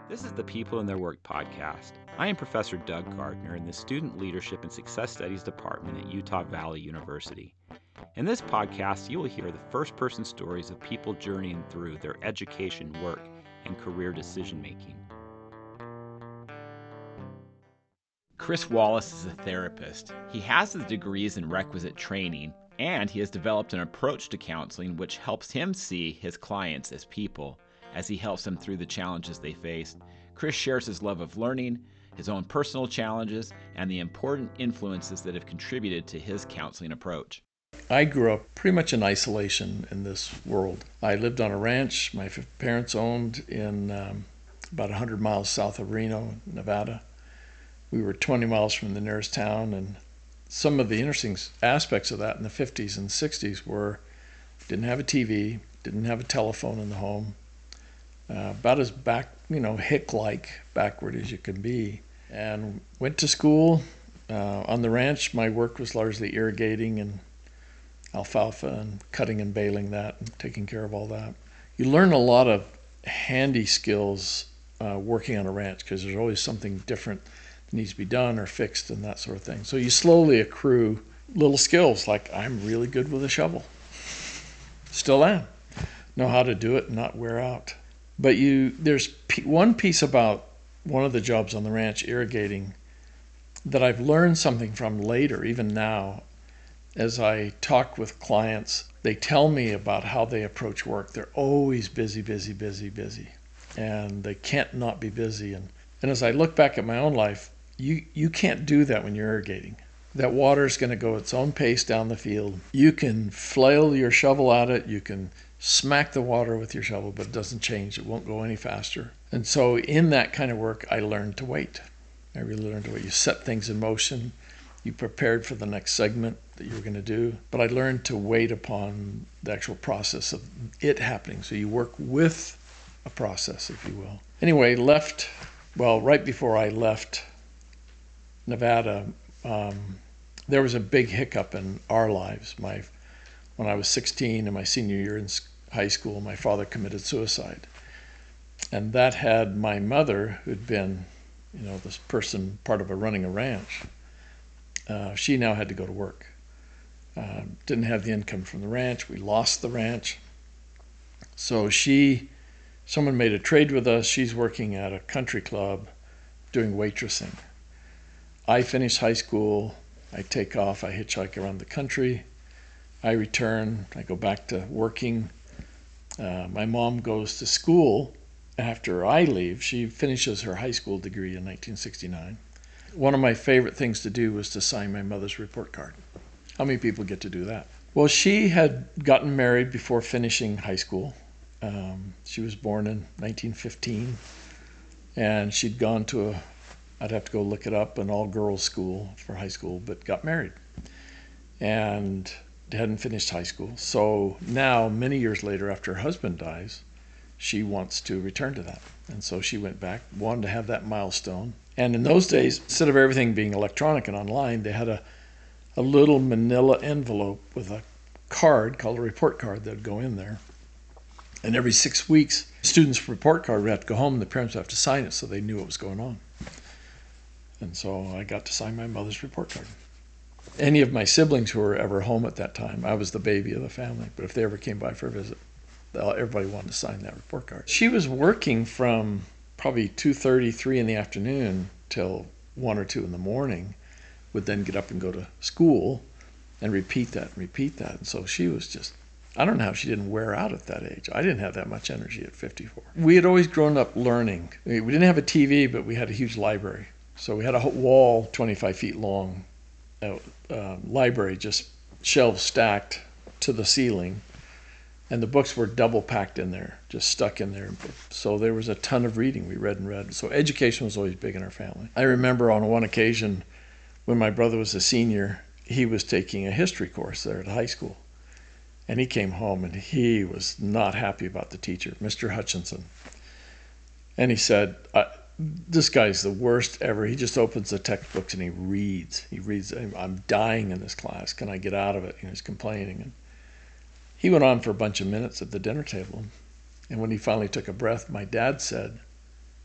This is the People and Their Work podcast. I am Professor Doug Gardner in the Student Leadership and Success Studies Department at Utah Valley University. In this podcast, you will hear the first-person stories of people journeying through their education, work, and career decision-making. Chris Wallace is a therapist. He has the degrees and requisite training, and he has developed an approach to counseling which helps him see his clients as people as he helps them through the challenges they face. Chris shares his love of learning, his own personal challenges, and the important influences that have contributed to his counseling approach. I grew up pretty much in isolation in this world. I lived on a ranch my parents owned in about 100 miles south of Reno, Nevada. We were 20 miles from the nearest town, and some of the interesting aspects of that in the 50s and 60s were didn't have a TV, didn't have a telephone in the home, about as hick-like backward as you can be. And went to school. On the ranch, my work was largely irrigating and alfalfa and cutting and baling that and taking care of all that. You learn a lot of handy skills working on a ranch because there's always something different that needs to be done or fixed and that sort of thing. So you slowly accrue little skills like I'm really good with a shovel. Still am. Know how to do it and not wear out. But there's one piece about one of the jobs on the ranch, irrigating, that I've learned something from later, even now. As I talk with clients, they tell me about how they approach work. They're always busy, busy, busy, busy. And they can't not be busy. And as I look back at my own life, you can't do that when you're irrigating. That water is going to go its own pace down the field. You can flail your shovel at it. You can smack the water with your shovel, but it doesn't change. It won't go any faster. And so in that kind of work, I learned to wait. I really learned to wait. You set things in motion. You prepared for the next segment that you were going to do. But I learned to wait upon the actual process of it happening. So you work with a process, if you will. Anyway, right before I left Nevada, there was a big hiccup in our lives. When I was 16 in my senior year in high school, my father committed suicide. And that had my mother, who'd been, this person part of running a ranch, she now had to go to work. Didn't have the income from the ranch. We lost the ranch. So someone made a trade with us. She's working at a country club doing waitressing. I finish high school. I take off. I hitchhike around the country. I return. I go back to working. My mom goes to school after I leave. She finishes her high school degree in 1969. One of my favorite things to do was to sign my mother's report card. How many people get to do that? Well, she had gotten married before finishing high school. She was born in 1915, and she'd gone to I'd have to go look it up, an all-girls school for high school, but got married and hadn't finished high school. So now, many years later, after her husband dies, she wants to return to that. And so she went back, wanted to have that milestone. And in those days, instead of everything being electronic and online, they had a little manila envelope with a card called a report card that would go in there. And every 6 weeks, students' report card would have to go home and the parents would have to sign it so they knew what was going on. And so I got to sign my mother's report card. Any of my siblings who were ever home at that time, I was the baby of the family, but if they ever came by for a visit, everybody wanted to sign that report card. She was working from probably 2:30, 3 in the afternoon till 1 or 2 in the morning, would then get up and go to school and repeat that. And so she was just, I don't know how she didn't wear out at that age. I didn't have that much energy at 54. We had always grown up learning. We didn't have a TV, but we had a huge library. So we had a wall 25 feet long, library, just shelves stacked to the ceiling. And the books were double packed in there, just stuck in there. So there was a ton of reading. We read and read. So education was always big in our family. I remember on one occasion when my brother was a senior, he was taking a history course there at high school. And he came home and he was not happy about the teacher, Mr. Hutchinson. And he said, this guy's the worst ever. He just opens the textbooks and he reads. I'm dying in this class. Can I get out of it? He's complaining. And he went on for a bunch of minutes at the dinner table. And when he finally took a breath, my dad said,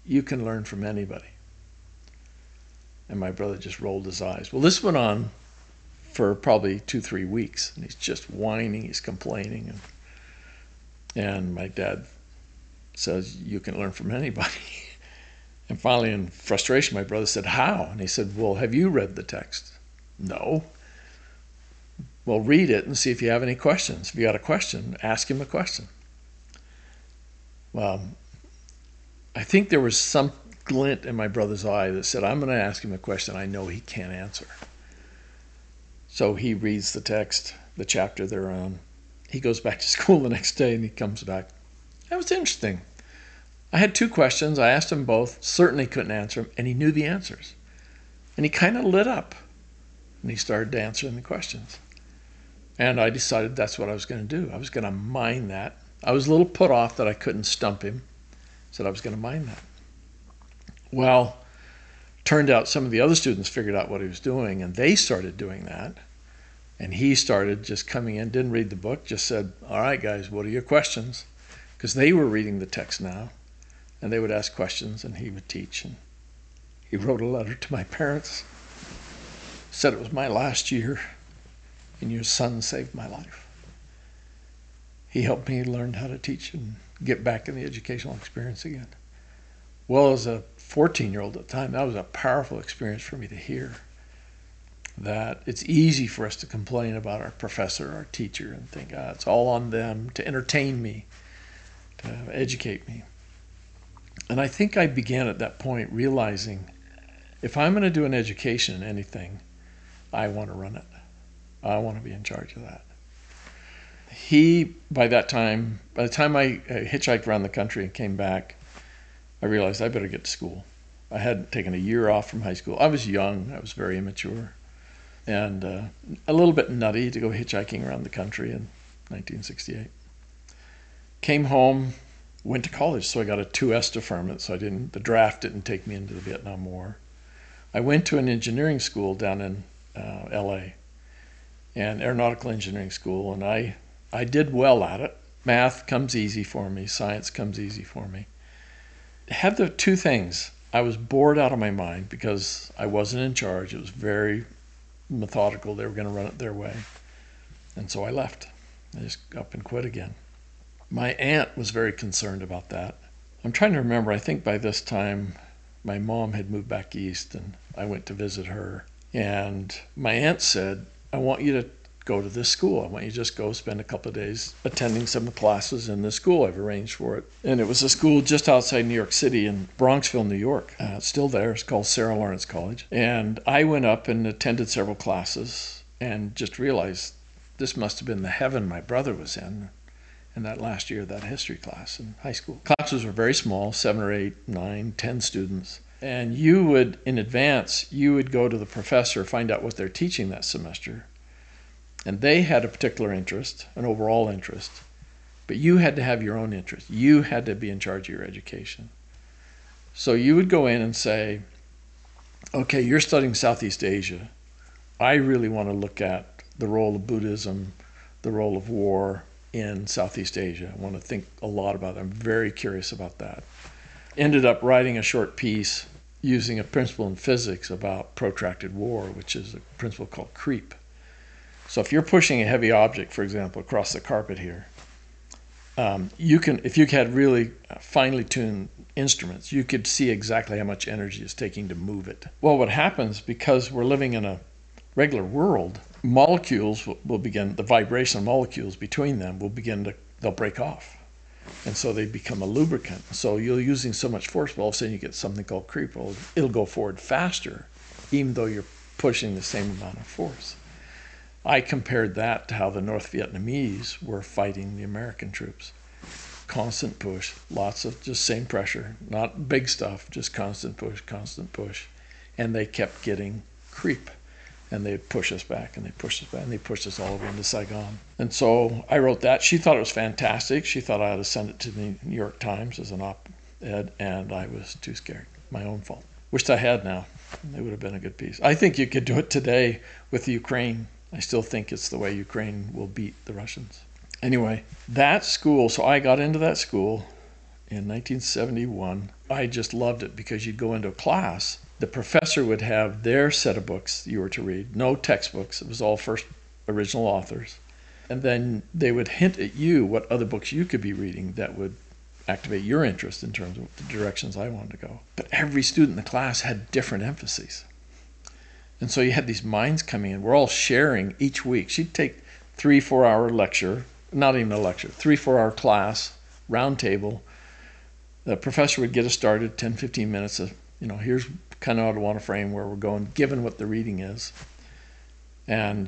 you can learn from anybody. And my brother just rolled his eyes. Well, this went on for probably 2-3 weeks, and he's just whining, he's complaining. And my dad says, you can learn from anybody. And finally, in frustration, my brother said, how? And he said, well, have you read the text? No. Well, read it and see if you have any questions. If you got a question, ask him a question. Well, I think there was some glint in my brother's eye that said, I'm going to ask him a question I know he can't answer. So he reads the text, the chapter they're on. He goes back to school the next day and he comes back. That was interesting. I had 2 questions. I asked him both, certainly couldn't answer them, and he knew the answers. And he kind of lit up, and he started answering the questions. And I decided that's what I was going to do. I was going to mine that. I was a little put off that I couldn't stump him. Said I was going to mine that. Well, turned out some of the other students figured out what he was doing, and they started doing that. And he started just coming in, didn't read the book, just said, all right, guys, what are your questions? Because they were reading the text now. And they would ask questions, and he would teach. And he wrote a letter to my parents, said it was my last year, and your son saved my life. He helped me learn how to teach and get back in the educational experience again. Well, as a 14-year-old at the time, that was a powerful experience for me to hear. That it's easy for us to complain about our professor, our teacher, and think, it's all on them to entertain me, to educate me. And I think I began at that point realizing if I'm going to do an education in anything, I want to run it. I want to be in charge of that. By the time I hitchhiked around the country and came back, I realized I better get to school. I had taken a year off from high school. I was young. I was very immature and a little bit nutty to go hitchhiking around the country in 1968. Came home. Went to college, so I got a 2S deferment, so the draft didn't take me into the Vietnam War. I went to an engineering school down in LA, an aeronautical engineering school, and I did well at it. Math comes easy for me, science comes easy for me. It had the 2 things. I was bored out of my mind because I wasn't in charge. It was very methodical. They were going to run it their way. And so I left. I just up and quit again. My aunt was very concerned about that. I'm trying to remember, I think by this time my mom had moved back east and I went to visit her. And my aunt said, I want you to go to this school. I want you to just go spend a couple of days attending some of the classes in this school. I've arranged for it. And it was a school just outside New York City in Bronxville, New York. It's still there. It's called Sarah Lawrence College. And I went up and attended several classes and just realized this must have been the heaven my brother was in that last year of that history class in high school. Classes were very small, 7 or 8, 9, 10 students. And you would, in advance, you would go to the professor, find out what they're teaching that semester. And they had a particular interest, an overall interest. But you had to have your own interest. You had to be in charge of your education. So you would go in and say, okay, you're studying Southeast Asia. I really want to look at the role of Buddhism, the role of war, in Southeast Asia. I want to think a lot about it. I'm very curious about that. Ended up writing a short piece using a principle in physics about protracted war, which is a principle called creep. So if you're pushing a heavy object, for example, across the carpet here, you can, if you had really finely tuned instruments, you could see exactly how much energy it's taking to move it. Well, what happens, because we're living in a regular world, molecules will begin, the vibration of molecules between them will begin to, they'll break off. And so they become a lubricant. So you're using so much force, but all of a sudden you get something called creep. Well, it'll go forward faster, even though you're pushing the same amount of force. I compared that to how the North Vietnamese were fighting the American troops. Constant push, lots of just same pressure, not big stuff, just constant push. And they kept getting creep. And they'd push us back, and they pushed us back, and they pushed us all over into Saigon. And so I wrote that. She thought it was fantastic. She thought I ought to send it to the New York Times as an op-ed, and I was too scared. My own fault. Wished I had now. It would have been a good piece. I think you could do it today with Ukraine. I still think it's the way Ukraine will beat the Russians. Anyway, that school, so I got into that school, in 1971. I just loved it because you'd go into a class. The professor would have their set of books you were to read, no textbooks. It was all first original authors. And then they would hint at you what other books you could be reading that would activate your interest in terms of the directions I wanted to go. But every student in the class had different emphases. And so you had these minds coming in. We're all sharing each week. She'd take 3-4 hour lecture, not even a lecture, 3-4 hour class, round table. The professor would get us started, 10-15 minutes of, here's kind of what I want to frame where we're going, given what the reading is. And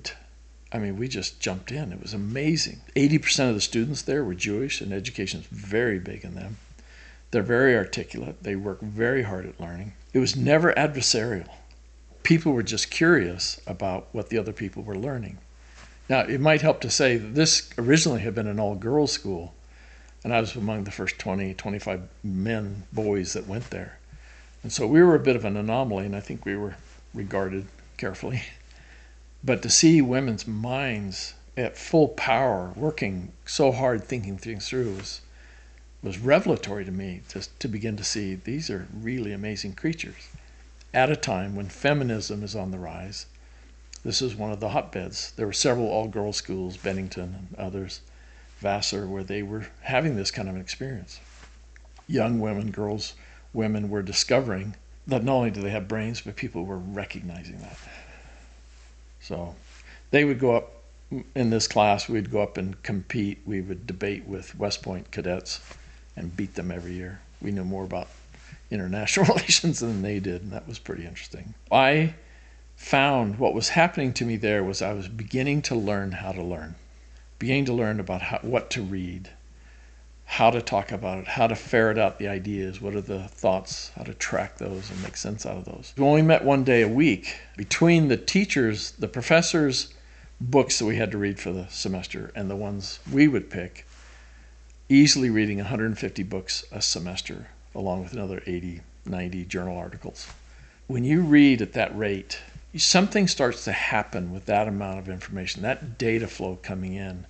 we just jumped in. It was amazing. 80% of the students there were Jewish, and education is very big in them. They're very articulate. They work very hard at learning. It was never adversarial. People were just curious about what the other people were learning. Now, it might help to say that this originally had been an all-girls school, and I was among the first 20, 25 boys that went there. And so we were a bit of an anomaly, and I think we were regarded carefully. But to see women's minds at full power, working so hard, thinking things through, was revelatory to me, just to begin to see these are really amazing creatures. At a time when feminism is on the rise, this is one of the hotbeds. There were several all-girls schools, Bennington and others, Vassar, where they were having this kind of an experience. Young women, women were discovering that not only do they have brains, but people were recognizing that. So they would go up in this class, we'd go up and compete. We would debate with West Point cadets and beat them every year. We knew more about international relations than they did, and that was pretty interesting. I found what was happening to me there was I was beginning to learn how to learn, beginning to learn about what to read, how to talk about it, how to ferret out the ideas, what are the thoughts, how to track those and make sense out of those. We only met one day a week. Between the teachers, the professors' books that we had to read for the semester and the ones we would pick, easily reading 150 books a semester, along with another 80, 90 journal articles. When you read at that rate, something starts to happen with that amount of information, that data flow coming in.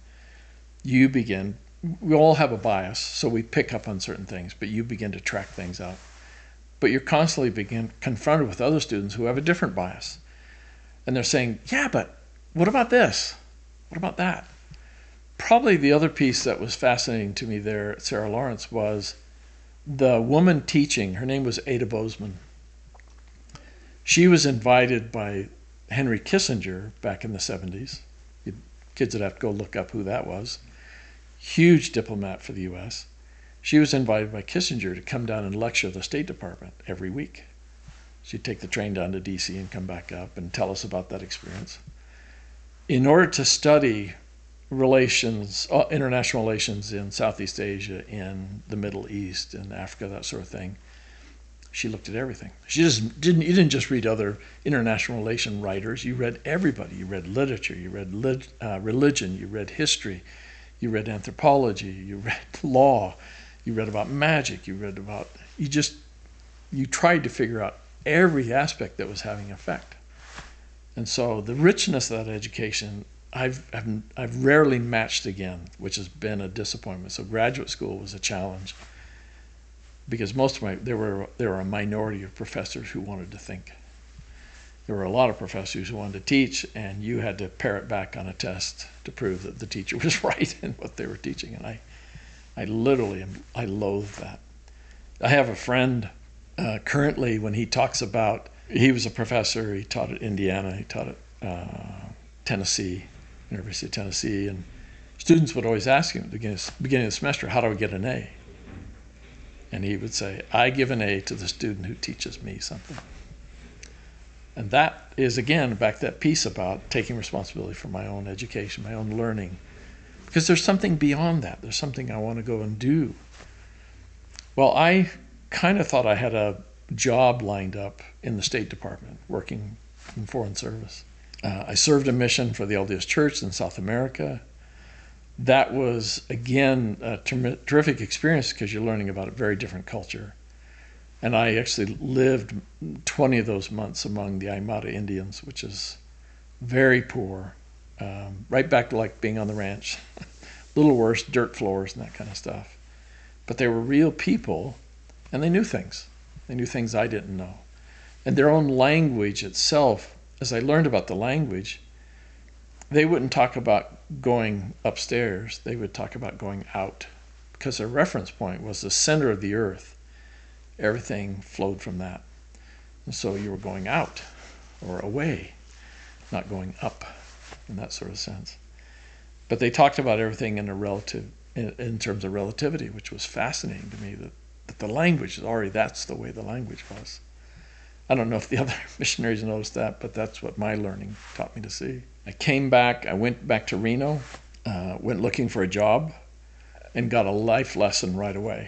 We all have a bias, so we pick up on certain things, but you begin to track things out. But you're constantly confronted with other students who have a different bias. And they're saying, yeah, but what about this? What about that? Probably the other piece that was fascinating to me there at Sarah Lawrence was the woman teaching. Her name was Ada Bozeman. She was invited by Henry Kissinger back in the 70s. Kids would have to go look up who that was. Huge diplomat for the U.S. She was invited by Kissinger to come down and lecture the State Department every week. She'd take the train down to D.C. and come back up and tell us about that experience. In order to study relations, international relations in Southeast Asia, in the Middle East, in Africa, that sort of thing, she looked at everything. You didn't just read other international relation writers. You read everybody. You read literature. You read religion. You read history. You read anthropology, you read law, you read about magic, you tried to figure out every aspect that was having effect. And so the richness of that education, I've rarely matched again, which has been a disappointment. So graduate school was a challenge because there were a minority of professors who wanted to think. There were a lot of professors who wanted to teach, and you had to parrot back on a test to prove that the teacher was right in what they were teaching. And I loathe that. I have a friend currently, when he talks about, he was a professor, he taught at Indiana, he taught at Tennessee, University of Tennessee, and students would always ask him at the beginning of the semester, how do I get an A? And he would say, I give an A to the student who teaches me something. And that is, again, back to that piece about taking responsibility for my own education, my own learning. Because there's something beyond that. There's something I want to go and do. Well, I kind of thought I had a job lined up in the State Department, working in Foreign Service. I served a mission for the LDS Church in South America. That was, again, a terrific experience because you're learning about a very different culture. And I actually lived 20 of those months among the Aymara Indians, which is very poor, right back to like being on the ranch. A little worse, dirt floors and that kind of stuff. but they were real people, and they knew things. They knew things I didn't know. And their own language itself, as I learned about the language, they wouldn't talk about going upstairs. They would talk about going out, because their reference point was the center of the earth. Everything flowed from that. And so you were going out or away, not going up in that sort of sense. But they talked about everything in terms of relativity, which was fascinating to me, that the language is already, that's the way the language was. I don't know if the other missionaries noticed that, but that's what my learning taught me to see. I came back, I went back to Reno, went looking for a job, and got a life lesson right away.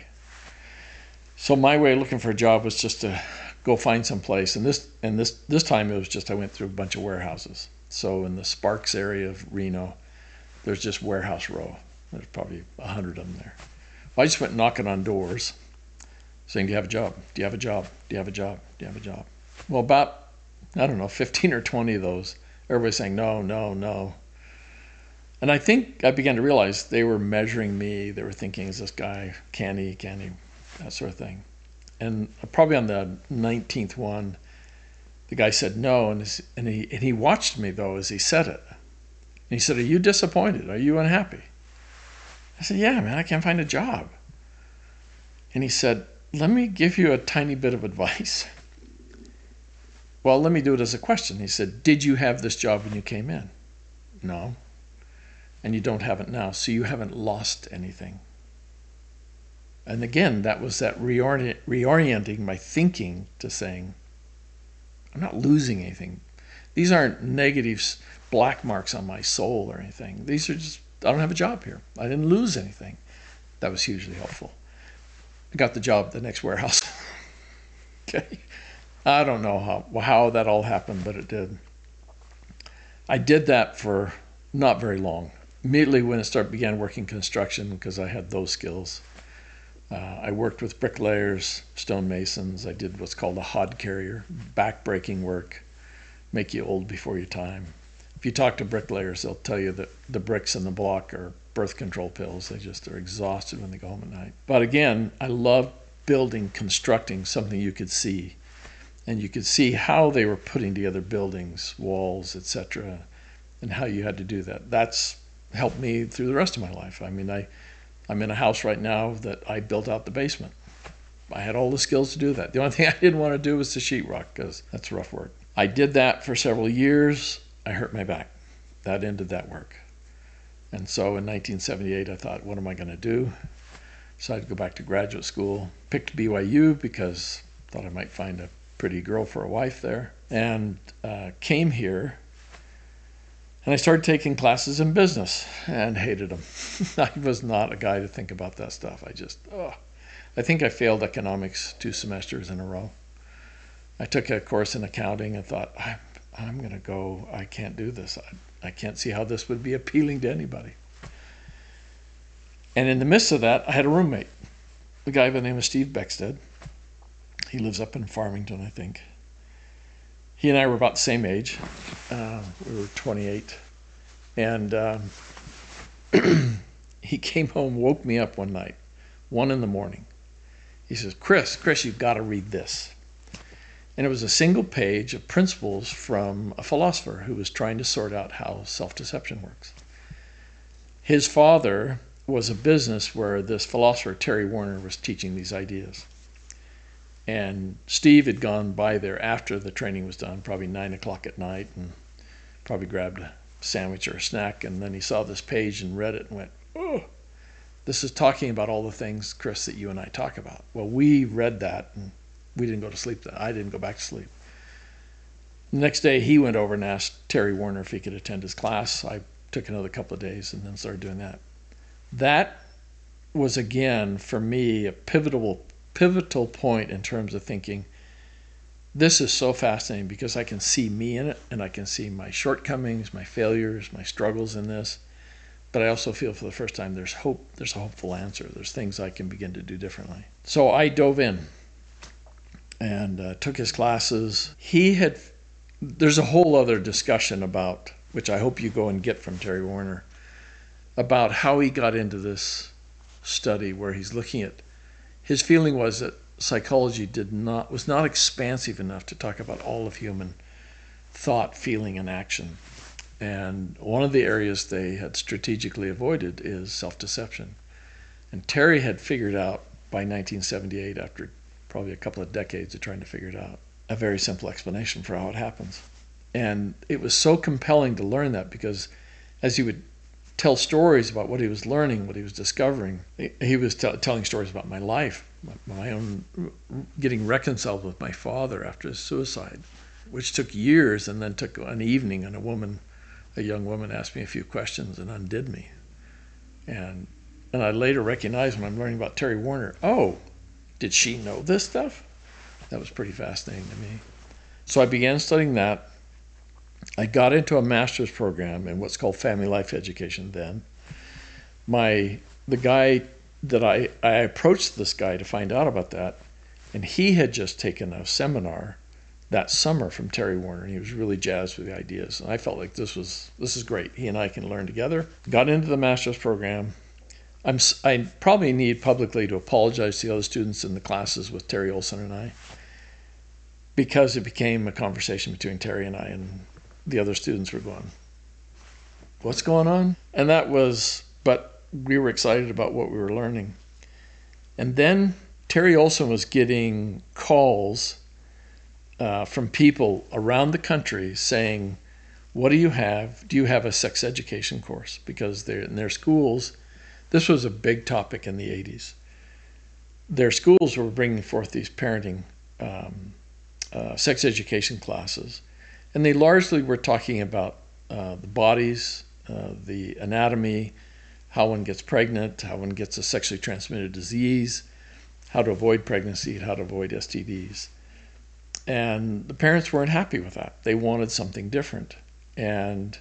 So my way of looking for a job was just to go find some place, and this time it was just I went through a bunch of warehouses. So in the Sparks area of Reno, there's just warehouse row. There's probably 100 of them there. Well, I just went knocking on doors, saying, "Do you have a job? Do you have a job? Do you have a job? Do you have a job?" Well, about, I don't know, 15 or 20 of those, everybody's saying, "No, no, no." And I think I began to realize they were measuring me. They were thinking, is this guy, can he, that sort of thing. And probably on the 19th one, the guy said no, and he watched me, though, as he said it. And he said, "Are you disappointed? Are you unhappy?" I said, "Yeah, man, I can't find a job." And he said, "Let me give you a tiny bit of advice." Well, let me do it as a question. He said, "Did you have this job when you came in?" "No." "And you don't have it now, so you haven't lost anything." And again, that was that reorienting my thinking to saying, I'm not losing anything. These aren't negative black marks on my soul or anything. These are just, I don't have a job here. I didn't lose anything. That was hugely helpful. I got the job at the next warehouse. Okay. I don't know how that all happened, but it did. I did that for not very long. Immediately when I began working construction, because I had those skills, I worked with bricklayers, stonemasons. I did what's called a hod carrier, back-breaking work, make you old before your time. If you talk to bricklayers, they'll tell you that the bricks in the block are birth control pills. They just are exhausted when they go home at night. But again, I love building, constructing something you could see. And you could see how they were putting together buildings, walls, etc., and how you had to do that. That's helped me through the rest of my life. I mean, I'm in a house right now that I built out the basement. I had all the skills to do that. The only thing I didn't want to do was the sheetrock, because that's rough work. I did that for several years. I hurt my back. That ended that work. And so in 1978, I thought, what am I going to do? Decided to go back to graduate school. Picked BYU because I thought I might find a pretty girl for a wife there. And came here. And I started taking classes in business and hated them. I was not a guy to think about that stuff. I think I failed economics 2 semesters in a row. I took a course in accounting and thought, I'm going to go, I can't do this. I can't see how this would be appealing to anybody. And in the midst of that, I had a roommate, a guy by the name of Steve Beckstead. He lives up in Farmington, I think. He and I were about the same age. We were 28. And he came home, woke me up one night, 1 a.m. He says, Chris, you've got to read this. And it was a single page of principles from a philosopher who was trying to sort out how self-deception works. His father was a business where this philosopher, Terry Warner, was teaching these ideas. And Steve had gone by there after the training was done, probably 9 o'clock at night, and probably grabbed a sandwich or a snack, and then he saw this page and read it and went, oh, this is talking about all the things, Chris, that you and I talk about. Well, we read that, and we didn't go to sleep. I didn't go back to sleep. The next day, he went over and asked Terry Warner if he could attend his class. I took another couple of days and then started doing that. That was, again, for me, a pivotal point in terms of thinking, this is so fascinating because I can see me in it, and I can see my shortcomings, my failures, my struggles in this. But I also feel for the first time there's hope. There's a hopeful answer. There's things I can begin to do differently. So I dove in and took his classes. There's a whole other discussion about, which I hope you go and get from Terry Warner, about how he got into this study where he's looking at his feeling was that psychology was not expansive enough to talk about all of human thought, feeling, and action. And one of the areas they had strategically avoided is self-deception. And Terry had figured out by 1978, after probably a couple of decades of trying to figure it out, a very simple explanation for how it happens. And it was so compelling to learn that, because as he would tell stories about what he was learning, what he was discovering, he was telling stories about my life, my own getting reconciled with my father after his suicide, which took years, and then took an evening, and a young woman asked me a few questions and undid me. And I later recognized when I'm learning about Terry Warner, oh, did she know this stuff? That was pretty fascinating to me. So I began studying that. I got into a master's program in what's called family life education then. The guy that I approached this guy to find out about that, and he had just taken a seminar that summer from Terry Warner, and he was really jazzed with the ideas. And I felt like this is great. He and I can learn together. Got into the master's program. I probably need publicly to apologize to the other students in the classes with Terry Olson and I, because it became a conversation between Terry and I, and the other students were going, what's going on? And but we were excited about what we were learning. And then Terry Olson was getting calls from people around the country saying, what do you have? Do you have a sex education course? Because in their schools, this was a big topic in the 80s. Their schools were bringing forth these parenting sex education classes, and they largely were talking about the bodies, the anatomy, how one gets pregnant, how one gets a sexually transmitted disease, how to avoid pregnancy, how to avoid STDs. And the parents weren't happy with that. They wanted something different. And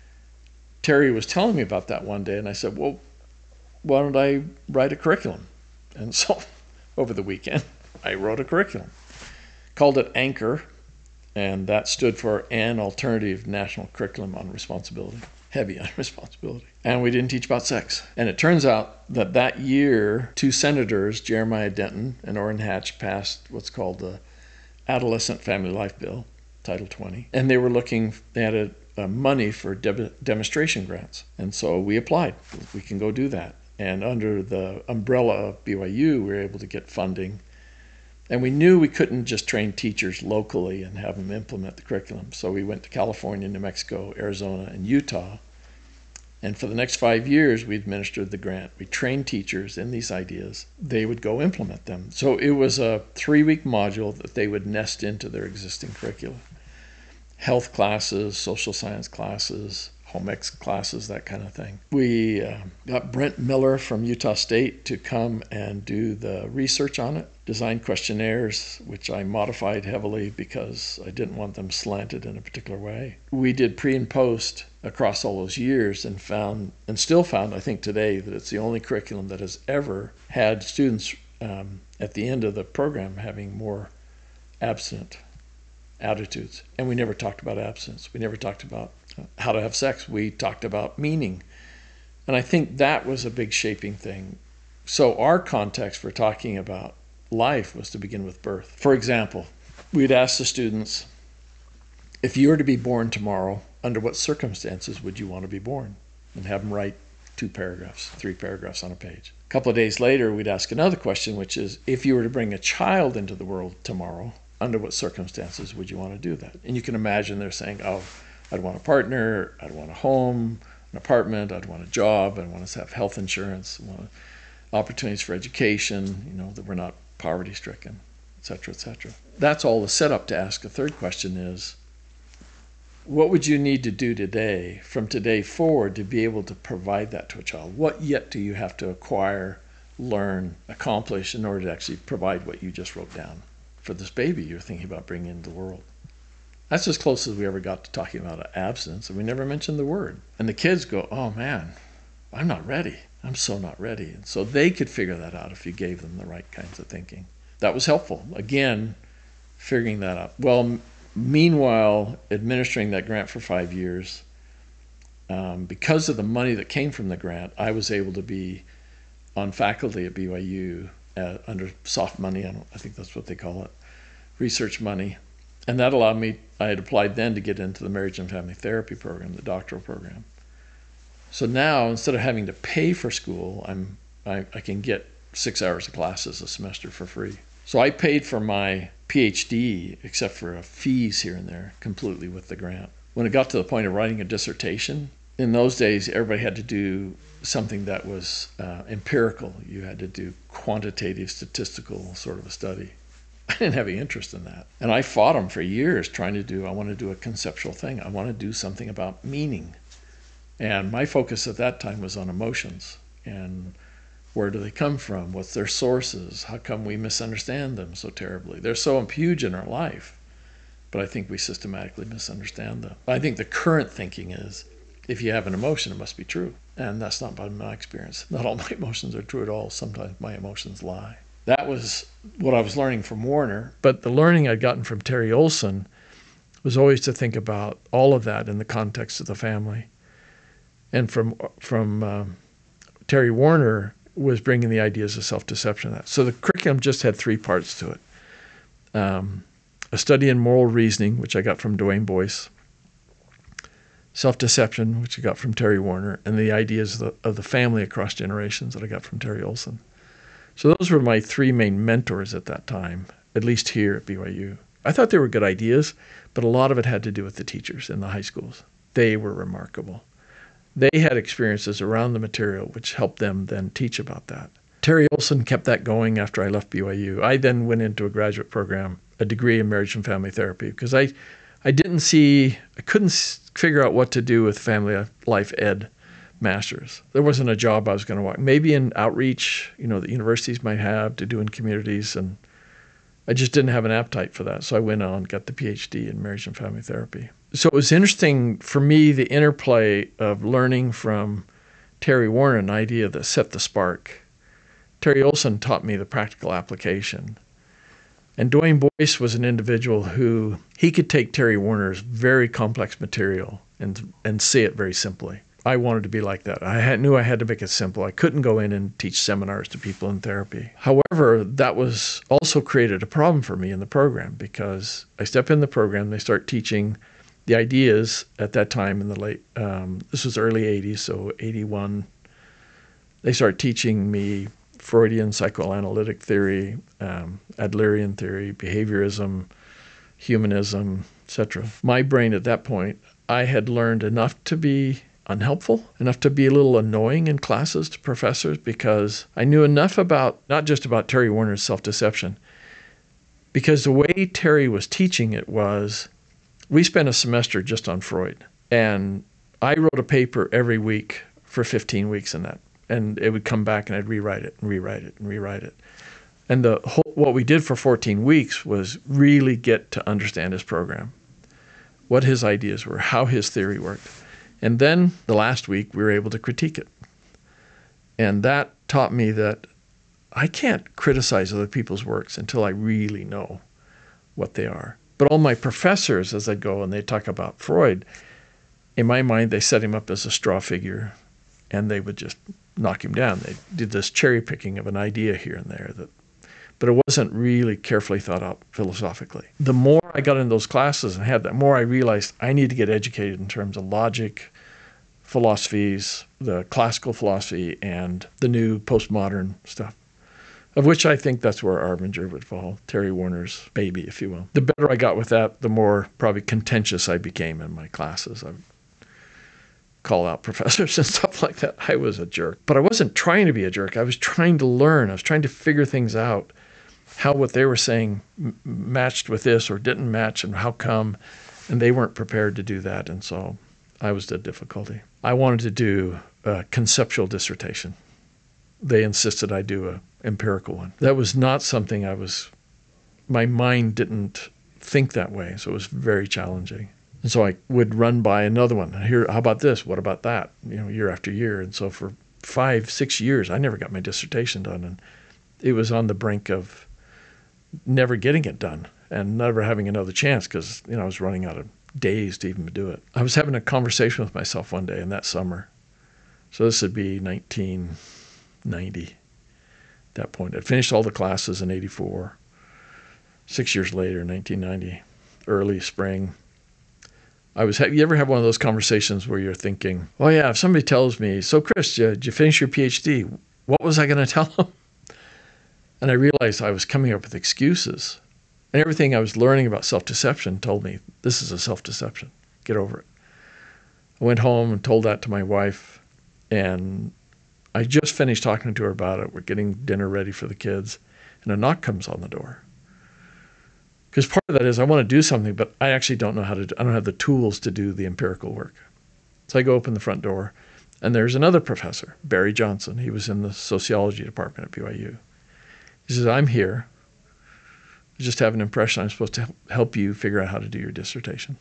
Terry was telling me about that one day, and I said, well, why don't I write a curriculum? And so over the weekend, I wrote a curriculum. Called it Anchor, and that stood for An Alternative National Curriculum on Responsibility, heavy on responsibility. And we didn't teach about sex. And it turns out that year, 2 senators, Jeremiah Denton and Orrin Hatch, passed what's called the Adolescent Family Life Bill, Title 20. And they had money for demonstration grants. And so we applied. We can go do that. And under the umbrella of BYU, we were able to get funding. And we knew we couldn't just train teachers locally and have them implement the curriculum. So we went to California, New Mexico, Arizona, and Utah. And for the next 5 years, we administered the grant. We trained teachers in these ideas. They would go implement them. So it was a 3-week module that they would nest into their existing curricula. Health classes, social science classes, home ec classes, that kind of thing. We got Brent Miller from Utah State to come and do the research on it, design questionnaires, which I modified heavily because I didn't want them slanted in a particular way. We did pre and post across all those years and still found, I think today, that it's the only curriculum that has ever had students at the end of the program having more abstinent attitudes. And we never talked about abstinence. We never talked about how to have sex. We talked about meaning. And I think that was a big shaping thing. So our context for talking about life was to begin with birth. For example, we'd ask the students, if you were to be born tomorrow, under what circumstances would you want to be born? And have them write 2 paragraphs, 3 paragraphs on a page. A couple of days later, we'd ask another question, which is, if you were to bring a child into the world tomorrow, under what circumstances would you want to do that? And you can imagine they're saying, oh, I'd want a partner, I'd want a home, an apartment, I'd want a job, I'd want to have health insurance, I want opportunities for education, that we're not poverty stricken, et cetera, et cetera. That's all the setup to ask a third question is, what would you need to do today, from today forward, to be able to provide that to a child? What yet do you have to acquire, learn, accomplish in order to actually provide what you just wrote down for this baby you're thinking about bringing into the world? That's as close as we ever got to talking about abstinence, and we never mentioned the word. And the kids go, oh man, I'm not ready. I'm so not ready. And so they could figure that out if you gave them the right kinds of thinking. That was helpful. Again, figuring that out. Well, meanwhile, administering that grant for 5 years, because of the money that came from the grant, I was able to be on faculty at BYU under soft money. I think that's what they call it, research money. And that allowed me, I had applied then to get into the marriage and family therapy program, the doctoral program. So now, instead of having to pay for school, I can get 6 hours of classes a semester for free. So I paid for my PhD, except for fees here and there, completely with the grant. When it got to the point of writing a dissertation, in those days, everybody had to do something that was empirical. You had to do quantitative, statistical sort of a study. I didn't have any interest in that. And I fought them for years trying to I want to do a conceptual thing. I want to do something about meaning. And my focus at that time was on emotions. And where do they come from? What's their sources? How come we misunderstand them so terribly? They're so huge in our life, but I think we systematically misunderstand them. I think the current thinking is, if you have an emotion, it must be true. And that's not by my experience. Not all my emotions are true at all. Sometimes my emotions lie. That was what I was learning from Warner. But the learning I'd gotten from Terry Olson was always to think about all of that in the context of the family. And from Terry Warner was bringing the ideas of self-deception. So the curriculum just had 3 parts to it. A study in moral reasoning, which I got from Dwayne Boyce. Self-deception, which I got from Terry Warner, and the ideas of the family across generations that I got from Terry Olson. So those were my 3 main mentors at that time, at least here at BYU. I thought they were good ideas, but a lot of it had to do with the teachers in the high schools. They were remarkable. They had experiences around the material which helped them then teach about that. Terry Olson kept that going after I left BYU. I then went into a graduate program, a degree in marriage and family therapy, because I couldn't figure out what to do with family life ed masters. There wasn't a job I was going to walk. Maybe in outreach, that universities might have to do in communities, and I just didn't have an appetite for that. So I went on, got the PhD in marriage and family therapy. So it was interesting for me, the interplay of learning from Terry Warner, an idea that set the spark. Terry Olson taught me the practical application. And Dwayne Boyce was an individual who, he could take Terry Warner's very complex material and say it very simply. I wanted to be like that. I knew I had to make it simple. I couldn't go in and teach seminars to people in therapy. However, that was also created a problem for me in the program, because I step in the program, they start teaching the ideas at that time in the late, this was early 80s, so 81. They start teaching me Freudian psychoanalytic theory, Adlerian theory, behaviorism, humanism, etc. My brain at that point, I had learned enough to be unhelpful, enough to be a little annoying in classes to professors, because I knew enough about, not just about Terry Warner's self-deception, because the way Terry was teaching it was, we spent a semester just on Freud, and I wrote a paper every week for 15 weeks in that, and it would come back and I'd rewrite it and rewrite it and rewrite it. And what we did for 14 weeks was really get to understand his program, what his ideas were, how his theory worked. And then the last week, we were able to critique it. And that taught me that I can't criticize other people's works until I really know what they are. But all my professors, as I'd go and they talk about Freud, in my mind, they set him up as a straw figure, and they would just knock him down. They did this cherry picking of an idea here and there, but it wasn't really carefully thought out philosophically. The more I got in those classes and had that, more I realized I need to get educated in terms of logic, philosophies, the classical philosophy, and the new postmodern stuff, of which I think that's where Arbinger would fall, Terry Warner's baby, if you will. The better I got with that, the more probably contentious I became in my classes. I would call out professors and stuff like that. I was a jerk. But I wasn't trying to be a jerk. I was trying to learn. I was trying to figure things out, how what they were saying matched with this or didn't match, and how come. And they weren't prepared to do that. And so I was the difficulty. I wanted to do a conceptual dissertation. They insisted I do an empirical one. That was not something my mind didn't think that way. So it was very challenging. And so I would run by another one. Here, how about this? What about that? Year after year. And so for 5-6 years, I never got my dissertation done. And it was on the brink of never getting it done and never having another chance, because, I was running out of days to even do it. I was having a conversation with myself one day in that summer. So this would be 1990. at that point. I'd finished all the classes in 84. 6 years later, 1990, early spring, you ever have one of those conversations where you're thinking, oh yeah, if somebody tells me, so Chris, did you finish your PhD? What was I going to tell them? And I realized I was coming up with excuses. And everything I was learning about self-deception told me, this is a self-deception. Get over it. I went home and told that to my wife, and I just finished talking to her about it. We're getting dinner ready for the kids, and a knock comes on the door. Because part of that is I want to do something, but I actually don't know how to. I don't have the tools to do the empirical work. So I go open the front door, and there's another professor, Barry Johnson. He was in the sociology department at BYU. He says, I'm here. I just have an impression I'm supposed to help you figure out how to do your dissertation.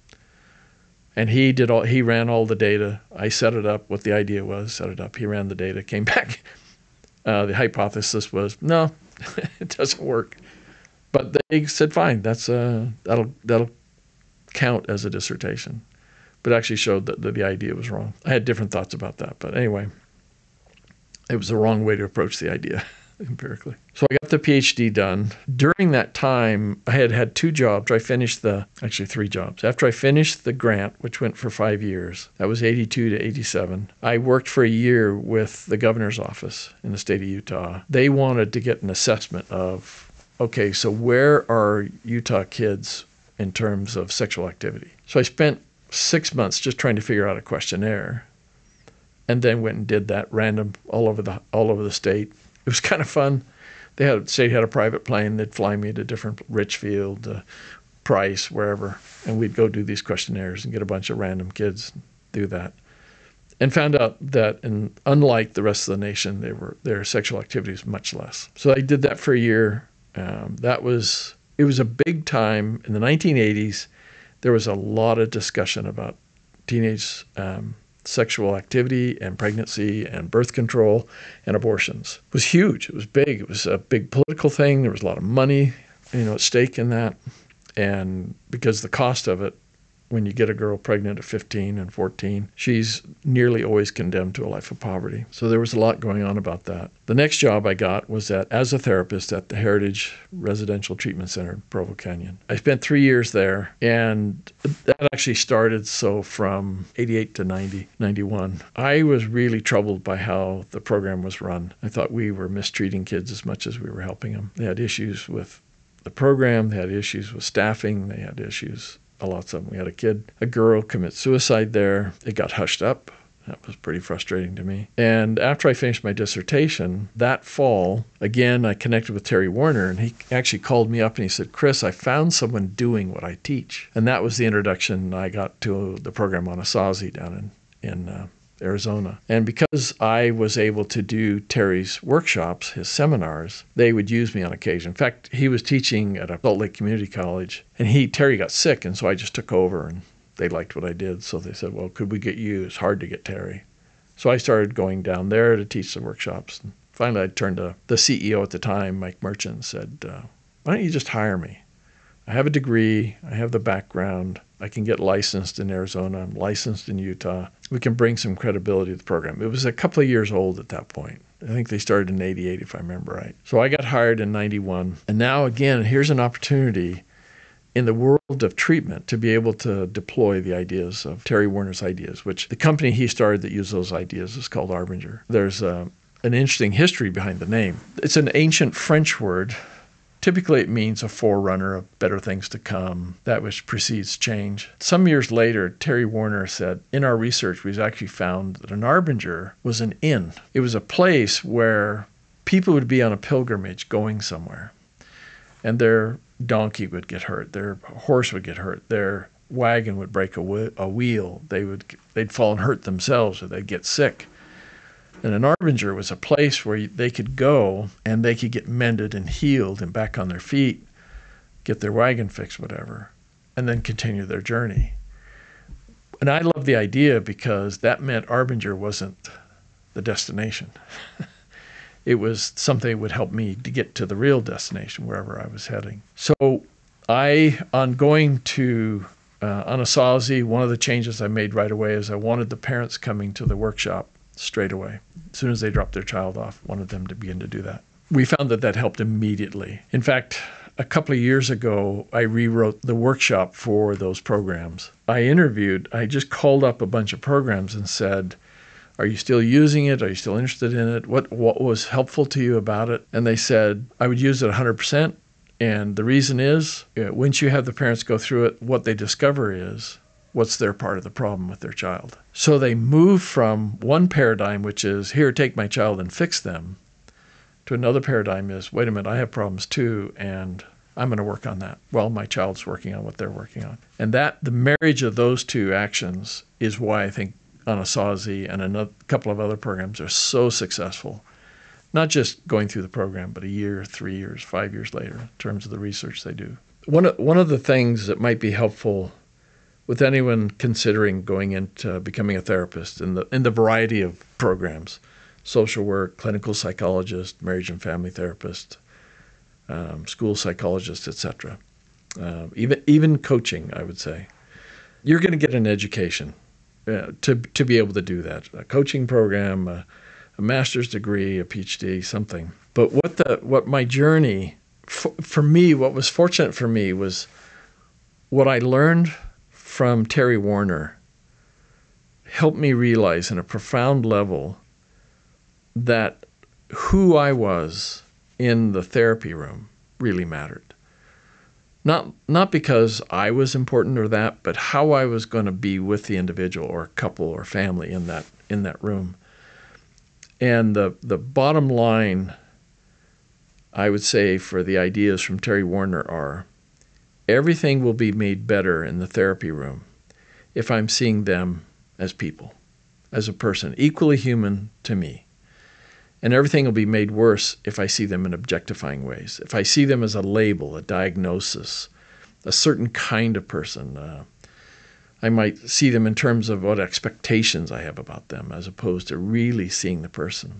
And he ran all the data. I set it up, what the idea was, set it up. He ran the data, came back. The hypothesis was, no, it doesn't work. But they said, fine, that'll count as a dissertation. But it actually showed that the idea was wrong. I had different thoughts about that. But anyway, it was the wrong way to approach the idea empirically. So I got the PhD done. During that time, I had 2 jobs. I finished actually 3 jobs. After I finished the grant, which went for 5 years, that was 82 to 87, I worked for a year with the governor's office in the state of Utah. They wanted to get an assessment of, okay, so where are Utah kids in terms of sexual activity? So I spent 6 months just trying to figure out a questionnaire, and then went and did that random all over the state. It was kind of fun. State had a private plane. They'd fly me to different Richfield, Price, wherever, and we'd go do these questionnaires and get a bunch of random kids do that. And found out that, unlike the rest of the nation, their sexual activity was much less. So I did that for a year. It was a big time. In the 1980s, there was a lot of discussion about teenage sexual activity and pregnancy and birth control and abortions. It was huge. It was big. It was a big political thing. There was a lot of money, at stake in that. And because the cost of it, when you get a girl pregnant at 15 and 14, she's nearly always condemned to a life of poverty. So there was a lot going on about that. The next job I got was as a therapist at the Heritage Residential Treatment Center in Provo Canyon. I spent 3 years there, and that actually started from 88 to 91. I was really troubled by how the program was run. I thought we were mistreating kids as much as we were helping them. They had issues with the program. They had issues with staffing. They had issues. Lots of them. We had a girl commit suicide there. It got hushed up. That was pretty frustrating to me. And after I finished my dissertation, that fall, again, I connected with Terry Warner, and he actually called me up and he said, Chris, I found someone doing what I teach. And that was the introduction I got to the program on Anasazi down in Arizona. And because I was able to do Terry's workshops, his seminars, they would use me on occasion. In fact, he was teaching at a Salt Lake Community College, and Terry got sick, and so I just took over, and they liked what I did. So they said, well, could we get you? It's hard to get Terry. So I started going down there to teach the workshops. And finally, I turned to the CEO at the time, Mike Merchant, and said, why don't you just hire me? I have a degree. I have the background. I can get licensed in Arizona. I'm licensed in Utah. We can bring some credibility to the program. It was a couple of years old at that point. I think they started in 88, if I remember right. So I got hired in 91. And now, again, here's an opportunity in the world of treatment to be able to deploy the ideas of Terry Warner's ideas, which the company he started that used those ideas is called Arbinger. There's an interesting history behind the name. It's an ancient French word. Typically, it means a forerunner of better things to come, that which precedes change. Some years later, Terry Warner said, in our research, we've actually found that an arbinger was an inn. It was a place where people would be on a pilgrimage going somewhere, and their donkey would get hurt, their horse would get hurt, their wagon would break a wheel, they'd fall and hurt themselves, or they'd get sick. And an arbinger was a place where they could go and they could get mended and healed and back on their feet, get their wagon fixed, whatever, and then continue their journey. And I love the idea because that meant arbinger wasn't the destination. It was something that would help me to get to the real destination, wherever I was heading. So on going to Anasazi, one of the changes I made right away is I wanted the parents coming to the workshop straight away. As soon as they dropped their child off, wanted them to begin to do that. we found that that helped immediately. In fact, a couple of years ago, I rewrote the workshop for those programs. I just called up a bunch of programs and said, are you still using it? Are you still interested in it? What was helpful to you about it? And they said, I would use it 100%. And the reason is, once you have the parents go through it, what they discover is what's their part of the problem with their child. So they move from one paradigm, which is, here, take my child and fix them, to another paradigm is, wait a minute, I have problems too, and I'm going to work on that. Well, my child's working on what they're working on. And that the marriage of those two actions is why I think Anasazi and a couple of other programs are so successful. Not just going through the program, but a year, 3 years, 5 years later, in terms of the research they do. One of the things that might be helpful with anyone considering going into becoming a therapist in the variety of programs, social work, clinical psychologist, marriage and family therapist, school psychologist, etc. Even coaching, I would say. You're going to get an education to be able to do that. A coaching program, a master's degree, a PhD, something. But what my journey, for me, what was fortunate for me was what I learned from Terry Warner helped me realize in a profound level that who I was in the therapy room really mattered. Not because I was important or that, but how I was going to be with the individual or couple or family in that room. And the bottom line, I would say, for the ideas from Terry Warner are, everything will be made better in the therapy room if I'm seeing them as people, as a person, equally human to me. And everything will be made worse if I see them in objectifying ways. If I see them as a label, a diagnosis, a certain kind of person, I might see them in terms of what expectations I have about them, as opposed to really seeing the person.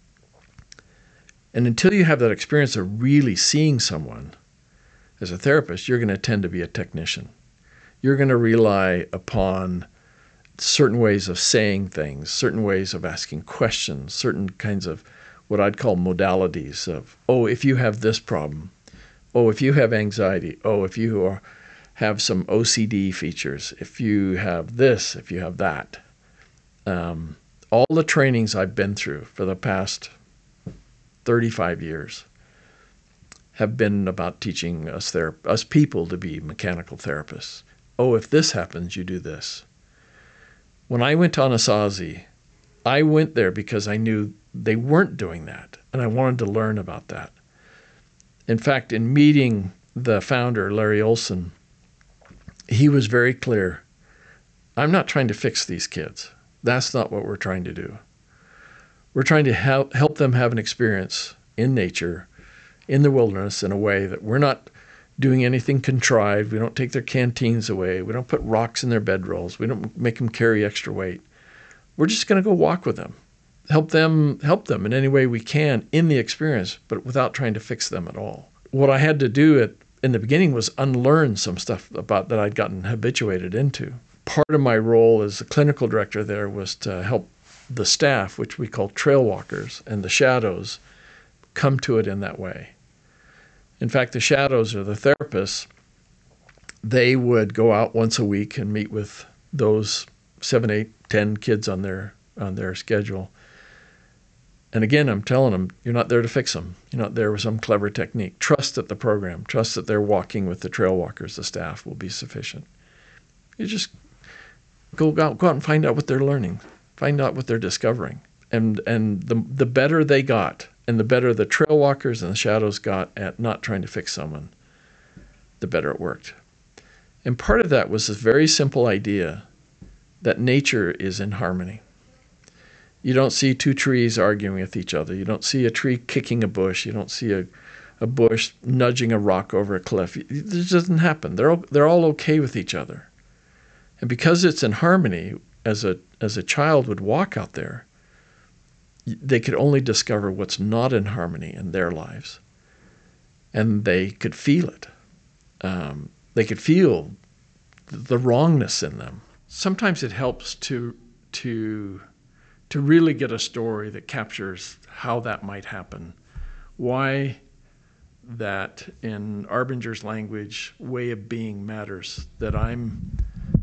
And until you have that experience of really seeing someone as a therapist, you're going to tend to be a technician. You're going to rely upon certain ways of saying things, certain ways of asking questions, certain kinds of what I'd call modalities of, oh, if you have this problem, oh, if you have anxiety, oh, if you have some OCD features, if you have this, if you have that. All the trainings I've been through for the past 35 years have been about teaching us people to be mechanical therapists. Oh, if this happens, you do this. When I went to Anasazi, I went there because I knew they weren't doing that, and I wanted to learn about that. In fact, in meeting the founder, Larry Olson, he was very clear. I'm not trying to fix these kids. That's not what we're trying to do. We're trying to help them have an experience in nature, in the wilderness, in a way that we're not doing anything contrived. We don't take their canteens away. We don't put rocks in their bedrolls. We don't make them carry extra weight. We're just going to go walk with them, help them in any way we can in the experience, but without trying to fix them at all. What I had to do in the beginning was unlearn some stuff about that I'd gotten habituated into. Part of my role as a clinical director there was to help the staff, which we call trail walkers, and the shadows come to it in that way. In fact, the shadows are the therapists. They would go out once a week and meet with those 7, 8, 10 kids on their schedule. And again, I'm telling them, you're not there to fix them. You're not there with some clever technique. Trust that the program, trust that they're walking with the trail walkers, the staff, will be sufficient. You just go out and find out what they're learning, find out what they're discovering. And the better they got, and the better the trail walkers and the shadows got at not trying to fix someone, the better it worked. And part of that was this very simple idea that nature is in harmony. You don't see two trees arguing with each other. You don't see a tree kicking a bush. You don't see a bush nudging a rock over a cliff. It just doesn't happen. They're all okay with each other. And because it's in harmony, as a child would walk out there, they could only discover what's not in harmony in their lives. And they could feel it. They could feel the wrongness in them. Sometimes it helps to really get a story that captures how that might happen why that in Arbinger's language, way of being matters, that I'm,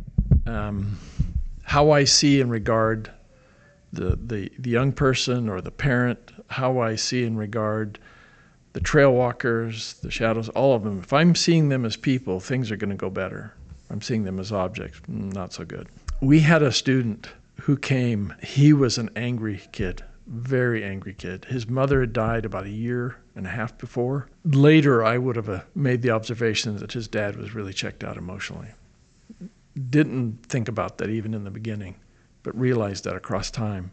how I see and regard the young person or the parent, how I see and regard the trail walkers, the shadows, all of them. If I'm seeing them as people, things are going to go better. If I'm seeing them as objects, not so good. We had a student who came. He was an angry kid, very angry kid. His mother had died about 1.5 years before. Later, I would have made the observation that his dad was really checked out emotionally. Didn't think about that even in the beginning, but realized that across time.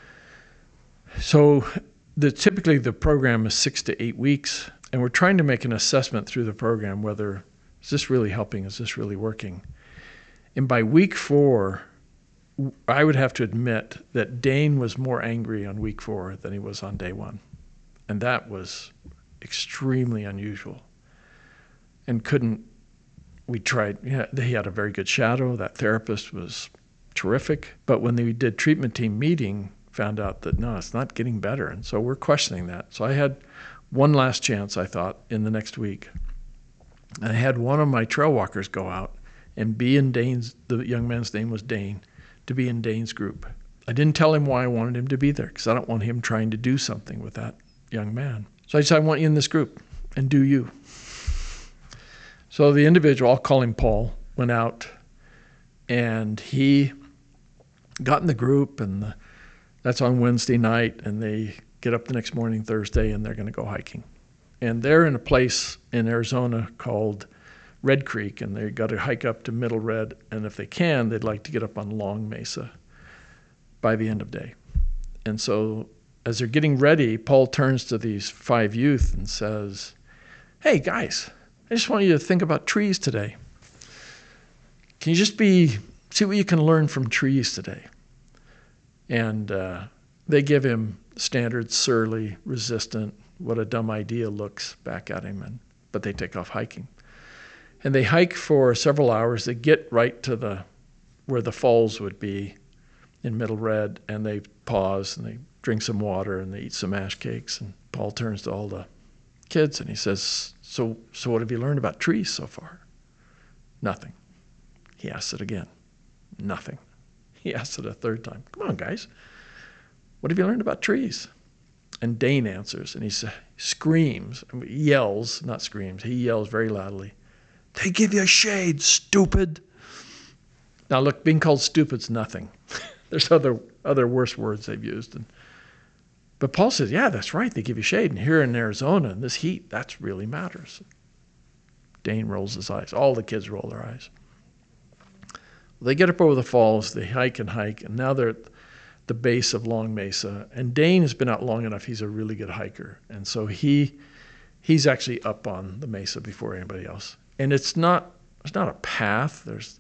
So typically the program is 6 to 8 weeks, and we're trying to make an assessment through the program whether, is this really helping, is this really working? And by week 4, I would have to admit that Dane was more angry on week 4 than he was on day 1. And that was extremely unusual. And we tried, he had a very good shadow. That therapist was terrific. But when we did treatment team meeting, found out that no, it's not getting better. And so we're questioning that. So I had one last chance, I thought, in the next week. I had one of my trail walkers go out and be in Dane's, the young man's name was Dane, to be in Dane's group. I didn't tell him why I wanted him to be there, because I don't want him trying to do something with that young man. So I said, I want you in this group, and do you. So the individual, I'll call him Paul, went out, and he got in the group, and that's on Wednesday night, and they get up the next morning, Thursday, and they're going to go hiking. And they're in a place in Arizona called Red Creek, and they've got to hike up to Middle Red, and if they can, they'd like to get up on Long Mesa by the end of day. And so as they're getting ready, Paul turns to these 5 youth and says, hey, guys, I just want you to think about trees today. Can you just see what you can learn from trees today? And they give him standard, surly, resistant, what a dumb idea looks back at him, but they take off hiking. And they hike for several hours. They get right to where the falls would be in Middle Red, and they pause, and they drink some water, and they eat some ash cakes. And Paul turns to all the kids, and he says, so what have you learned about trees so far? Nothing. He asks it again. Nothing. He asks it a third time. Come on, guys. What have you learned about trees? And Dane answers, and he screams, he yells, not screams, he yells very loudly, they give you shade, stupid. Now look, being called stupid's nothing. There's other worse words they've used. But Paul says, yeah, that's right, they give you shade. And here in Arizona, in this heat, that really matters. Dane rolls his eyes. All the kids roll their eyes. Well, they get up over the falls, they hike, and now they're at the base of Long Mesa. And Dane has been out long enough, he's a really good hiker. And so he's actually up on the mesa before anybody else. And it's not a path. There's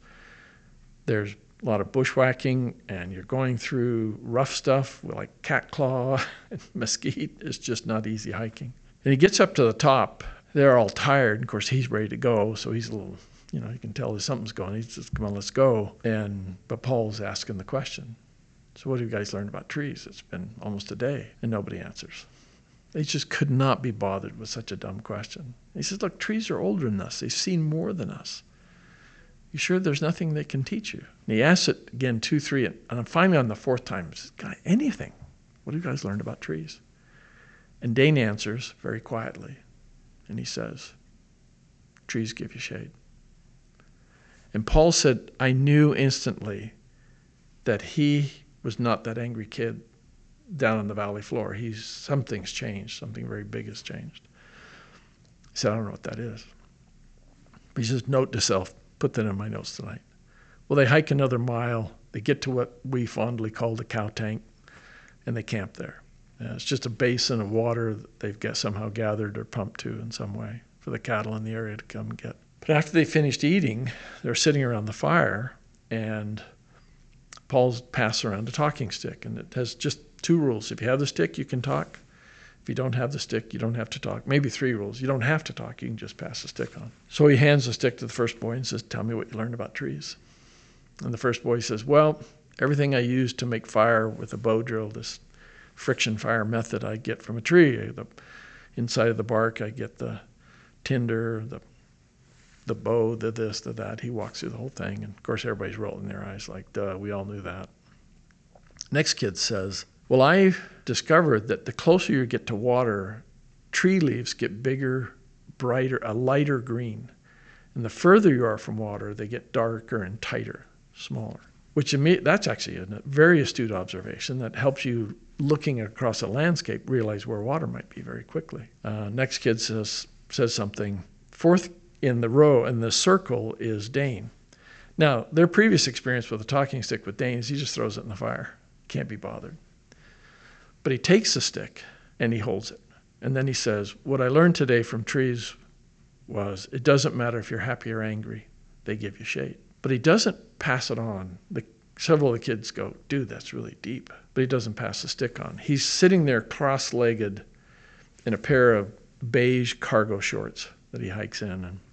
a lot of bushwhacking, and you're going through rough stuff like cat claw and mesquite. It's just not easy hiking. And he gets up to the top. They're all tired. Of course, he's ready to go, so he's a little, you can tell there's something's going. He's just, come on, let's go. But Paul's asking the question. So what have you guys learned about trees? It's been almost a day, and nobody answers. They just could not be bothered with such a dumb question. He says, look, trees are older than us. They've seen more than us. You sure there's nothing they can teach you? And he asks it again 2, 3, and I'm finally on the 4th time. He says, God, anything. What have you guys learned about trees? And Dane answers very quietly, and he says, trees give you shade. And Paul said, I knew instantly that he was not that angry kid down on the valley floor. Something's changed. Something very big has changed. He said, I don't know what that is. But he says, note to self, put that in my notes tonight. Well, they hike another mile. They get to what we fondly call the cow tank, and they camp there. It's just a basin of water that they've somehow gathered or pumped to in some way for the cattle in the area to come and get. But after they finished eating, they're sitting around the fire, and Paul's passed around a talking stick, and it has just 2 rules. If you have the stick, you can talk. If you don't have the stick, you don't have to talk. Maybe 3 rules. You don't have to talk. You can just pass the stick on. So he hands the stick to the first boy and says, tell me what you learned about trees. And the first boy says, well, everything I use to make fire with a bow drill, this friction fire method I get from a tree. inside of the bark, I get the tinder, the bow, the this, the that. He walks through the whole thing. And of course, everybody's rolling their eyes like, duh, we all knew that. Next kid says, well, I discovered that the closer you get to water, tree leaves get bigger, brighter, a lighter green. And the further you are from water, they get darker and tighter, smaller. Which that's actually a very astute observation that helps you, looking across a landscape, realize where water might be very quickly. Next kid says something. Fourth in the row, in the circle, is Dane. Now, their previous experience with a talking stick with Dane is he just throws it in the fire. Can't be bothered. But he takes the stick and he holds it. And then he says, what I learned today from trees was it doesn't matter if you're happy or angry, they give you shade. But he doesn't pass it on. Several of the kids go, dude, that's really deep. But he doesn't pass the stick on. He's sitting there cross-legged in a pair of beige cargo shorts that he hikes in. And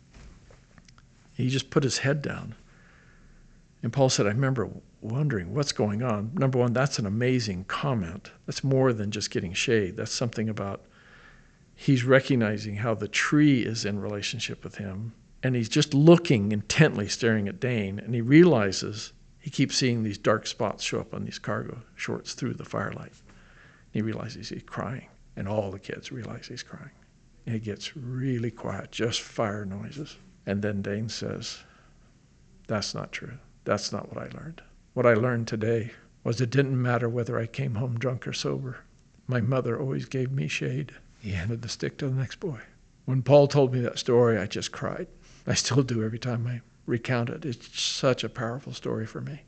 he just put his head down. And Paul said, I remember wondering what's going on. Number one, that's an amazing comment. That's more than just getting shade. That's something about he's recognizing how the tree is in relationship with him. And he's just looking intently, staring at Dane. And he realizes he keeps seeing these dark spots show up on these cargo shorts through the firelight. He realizes he's crying. And all the kids realize he's crying. And he gets really quiet, just fire noises. And then Dane says, that's not true. That's not what I learned. What I learned today was it didn't matter whether I came home drunk or sober. My mother always gave me shade. He handed the stick to the next boy. When Paul told me that story, I just cried. I still do every time I recount it. It's such a powerful story for me.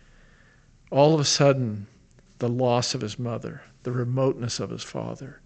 All of a sudden, the loss of his mother, the remoteness of his father,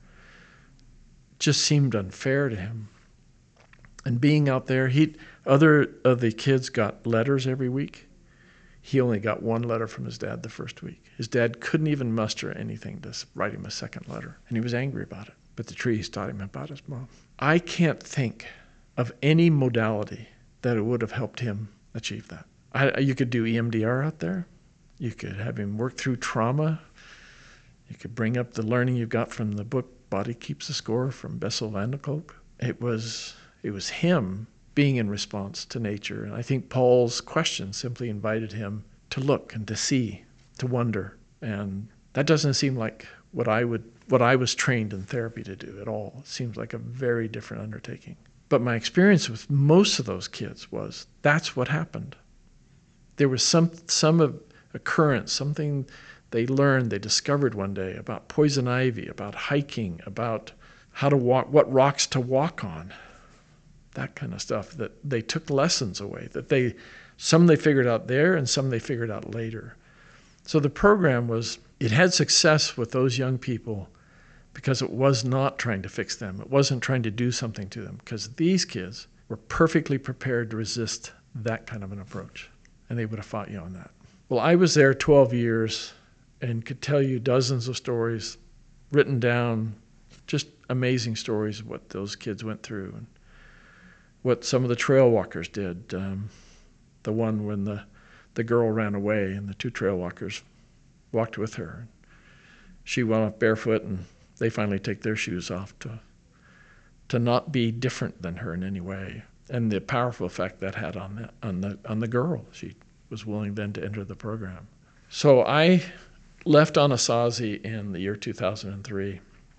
just seemed unfair to him. And being out there, other of the kids got letters every week. He only got one letter from his dad the first week. His dad couldn't even muster anything to write him a second letter, and he was angry about it. But the trees taught him about his mom. I can't think of any modality that it would have helped him achieve that. You could do EMDR out there. You could have him work through trauma. You could bring up the learning you got from the book Body Keeps the Score from Bessel van der Kolk. It was him being in response to nature. And I think Paul's question simply invited him to look and to see, to wonder. And that doesn't seem like what I was trained in therapy to do at all. It seems like a very different undertaking. But my experience with most of those kids was that's what happened. There was some occurrence, something they learned, they discovered one day about poison ivy, about hiking, about how to walk, what rocks to walk on. That kind of stuff, that they took lessons away, that some they figured out there and some they figured out later. So the program it had success with those young people because it was not trying to fix them. It wasn't trying to do something to them, because these kids were perfectly prepared to resist that kind of an approach, and they would have fought you on that. Well, I was there 12 years and could tell you dozens of stories written down, just amazing stories of what those kids went through and what some of the trail walkers did. The one when the girl ran away and the two trail walkers walked with her. She went off barefoot and they finally take their shoes off to not be different than her in any way. And the powerful effect that had on the girl. She was willing then to enter the program. So I left Anasazi in the year 2003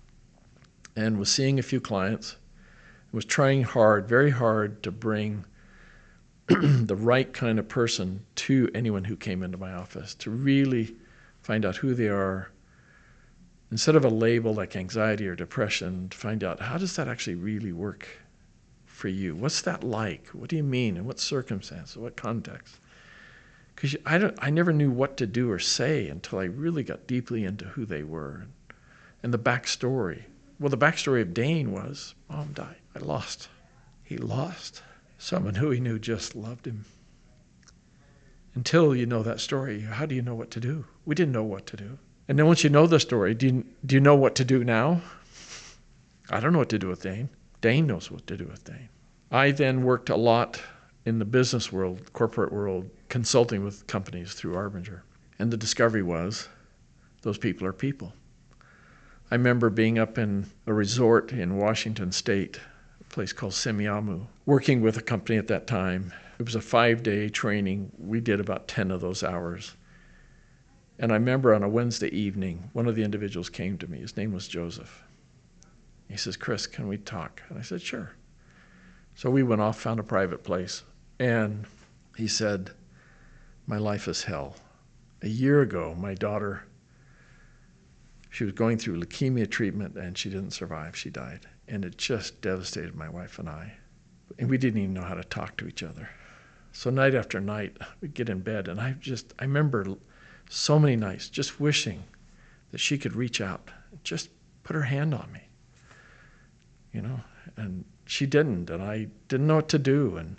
and was seeing a few clients. Was trying hard, very hard, to bring the right kind of person to anyone who came into my office, to really find out who they are. Instead of a label like anxiety or depression, to find out how does that actually really work for you? What's that like? What do you mean? In what circumstances? What context? Because I never knew what to do or say until I really got deeply into who they were and the backstory. Well, the backstory of Dane was, Mom died. He lost someone who he knew just loved him. Until you know that story, how do you know what to do? We didn't know what to do. And then once you know the story, do you know what to do now? I don't know what to do with Dane. Dane knows what to do with Dane. I then worked a lot in the business world, corporate world, consulting with companies through Arbinger. And the discovery was, those people are people. I remember being up in a resort in Washington State, a place called Semiahmoo, working with a company at that time. It was a 5-day training. We did about 10 of those hours. And I remember on a Wednesday evening, one of the individuals came to me. His name was Joseph. He says, "Chris, can we talk?" And I said, "Sure." So we went off, found a private place. And he said, "My life is hell. A year ago, my daughter, she was going through leukemia treatment and she didn't survive. She died. And it just devastated my wife and I. And we didn't even know how to talk to each other. So night after night, we'd get in bed. And I remember so many nights just wishing that she could reach out, just put her hand on me, and she didn't. And I didn't know what to do. And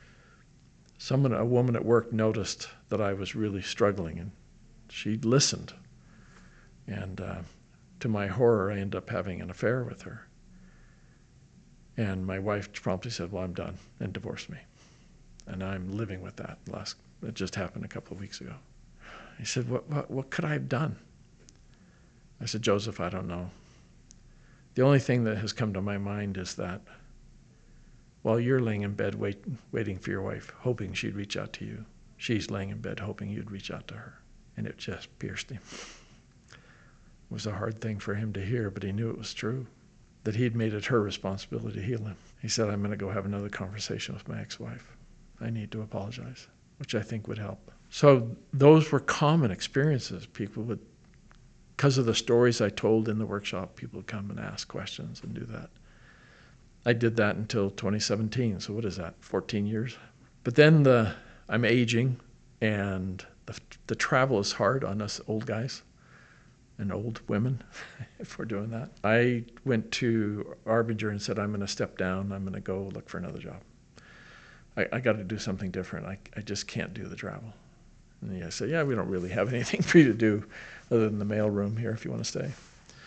a woman at work noticed that I was really struggling, and she listened. And to my horror, I ended up having an affair with her. And my wife promptly said, "Well, I'm done," and divorced me. And I'm living with that. It just happened a couple of weeks ago. He said, what could I have done? I said, "Joseph, I don't know. The only thing that has come to my mind is that while you're laying in bed waiting for your wife, hoping she'd reach out to you, she's laying in bed hoping you'd reach out to her." And it just pierced him. It was a hard thing for him to hear, but he knew it was true, that he'd made it her responsibility to heal him. He said, "I'm going to go have another conversation with my ex-wife. I need to apologize," which I think would help. So those were common experiences. People would, because of the stories I told in the workshop, people would come and ask questions and do that. I did that until 2017. So what is that, 14 years? But then I'm aging, and the travel is hard on us old guys and old women if we're doing that. I went to Arbinger and said, "I'm going to step down. I'm going to go look for another job. I got to do something different. I just can't do the travel." And I said, "Yeah, we don't really have anything for you to do other than the mailroom here if you want to stay."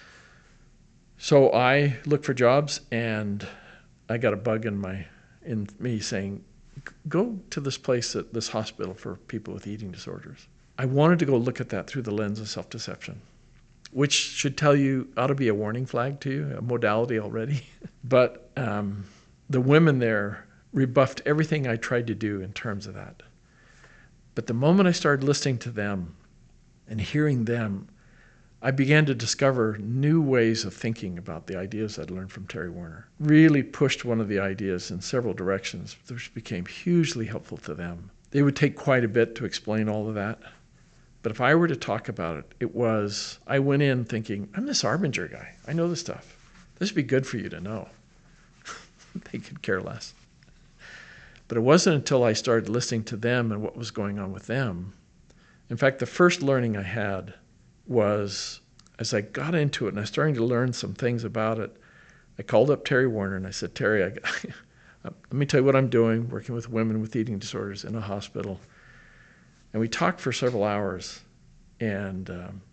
So I looked for jobs, and I got a bug in me saying, "Go to this place, this hospital for people with eating disorders." I wanted to go look at that through the lens of self-deception, which should tell you, ought to be a warning flag to you, a modality already. But the women there rebuffed everything I tried to do in terms of that. But the moment I started listening to them and hearing them, I began to discover new ways of thinking about the ideas I'd learned from Terry Warner. Really pushed one of the ideas in several directions, which became hugely helpful to them. They would take quite a bit to explain all of that. But if I were to talk about it, I went in thinking, I'm this Arbinger guy. I know this stuff. This would be good for you to know. They could care less. But it wasn't until I started listening to them and what was going on with them. In fact, the first learning I had was, as I got into it and I was starting to learn some things about it, I called up Terry Warner and I said, "Terry, let me tell you what I'm doing, working with women with eating disorders in a hospital." And we talked for several hours, and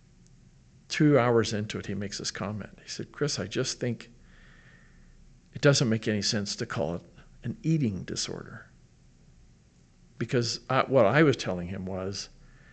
2 hours into it, he makes this comment. He said, "Chris, I just think it doesn't make any sense to call it an eating disorder." Because what I was telling him was,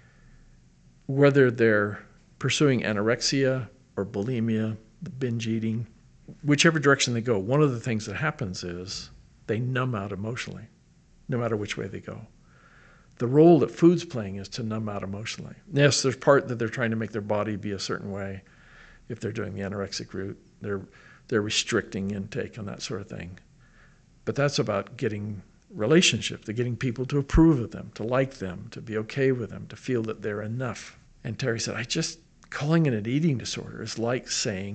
whether they're pursuing anorexia or bulimia, the binge eating, whichever direction they go, one of the things that happens is they numb out emotionally, no matter which way they go. The role that food's playing is to numb out emotionally. Yes, there's part that they're trying to make their body be a certain way. If they're doing the anorexic route, they're restricting intake and that sort of thing. But that's about getting relationships, to getting people to approve of them, to like them, to be okay with them, to feel that they're enough. And Terry said, calling it an eating disorder is like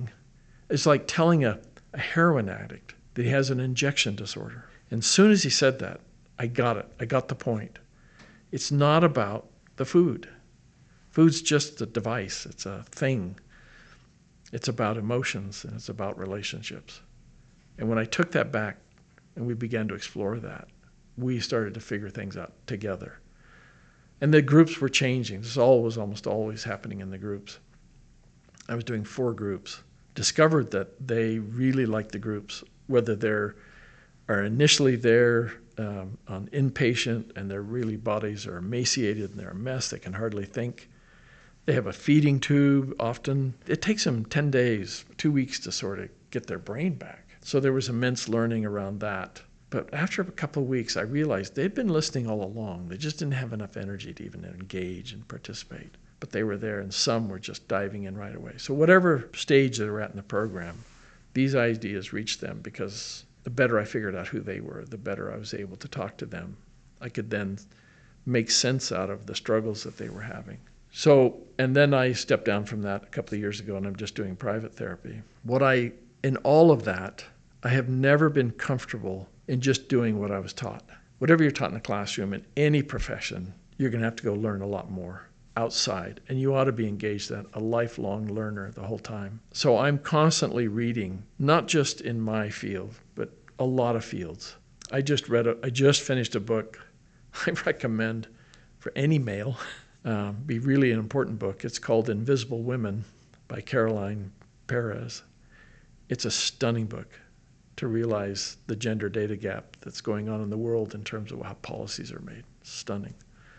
telling a heroin addict that he has an injection disorder. And as soon as he said that, I got it. I got the point. It's not about the food. Food's just a device. It's a thing. It's about emotions, and it's about relationships. And when I took that back and we began to explore that, we started to figure things out together. And the groups were changing. This was almost always happening in the groups. I was doing 4 groups. Discovered that they really liked the groups, whether are initially there on inpatient and their bodies are emaciated and they're a mess, they can hardly think. They have a feeding tube often. It takes them 10 days, 2 weeks to sort of get their brain back. So there was immense learning around that. But after a couple of weeks, I realized they'd been listening all along. They just didn't have enough energy to even engage and participate. But they were there, and some were just diving in right away. So whatever stage they were at in the program, these ideas reached them because the better I figured out who they were, the better I was able to talk to them. I could then make sense out of the struggles that they were having. So, and then I stepped down from that a couple of years ago, and I'm just doing private therapy. In all of that, I have never been comfortable in just doing what I was taught. Whatever you're taught in a classroom, in any profession, you're going to have to go learn a lot more outside, and you ought to be engaged in a lifelong learner the whole time. So I'm constantly reading, not just in my field, but a lot of fields. I just finished a book I recommend for any male. Be really an important book. It's called Invisible Women by Caroline Perez. It's a stunning book to realize the gender data gap that's going on in the world in terms of how policies are made. Stunning.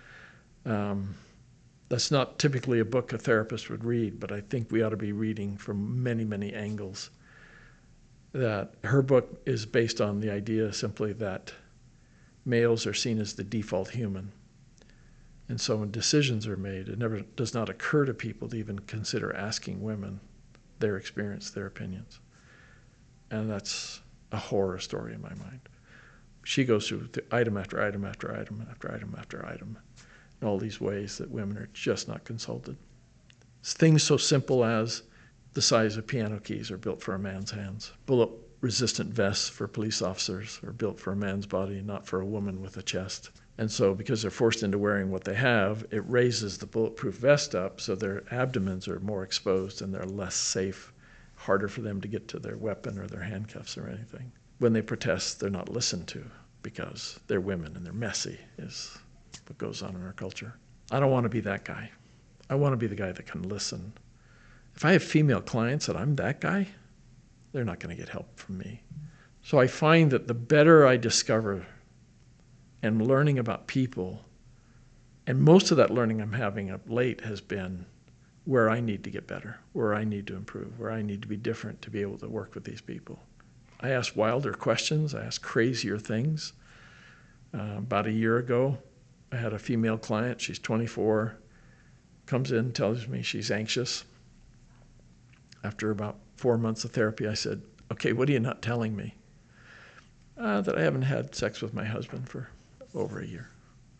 That's not typically a book a therapist would read, but I think we ought to be reading from many, many angles. That her book is based on the idea simply that males are seen as the default human. And so when decisions are made, it never does not occur to people to even consider asking women their experience, their opinions. And that's a horror story in my mind. She goes through item after item after item after item after item in all these ways that women are just not consulted. Things so simple as the size of piano keys are built for a man's hands. Bullet-resistant vests for police officers are built for a man's body, not for a woman with a chest. And so because they're forced into wearing what they have, it raises the bulletproof vest up so their abdomens are more exposed and they're less safe, harder for them to get to their weapon or their handcuffs or anything. When they protest, they're not listened to because they're women and they're messy, is what goes on in our culture. I don't want to be that guy. I want to be the guy that can listen. If I have female clients and I'm that guy, they're not going to get help from me. So I find that the better I discover and learning about people, and most of that learning I'm having of late has been where I need to get better, where I need to improve, where I need to be different to be able to work with these people. I ask wilder questions. I ask crazier things. About a year ago, I had a female client. She's 24, comes in, tells me she's anxious. After about 4 months of therapy, I said, okay, what are you not telling me? That I haven't had sex with my husband for over a year.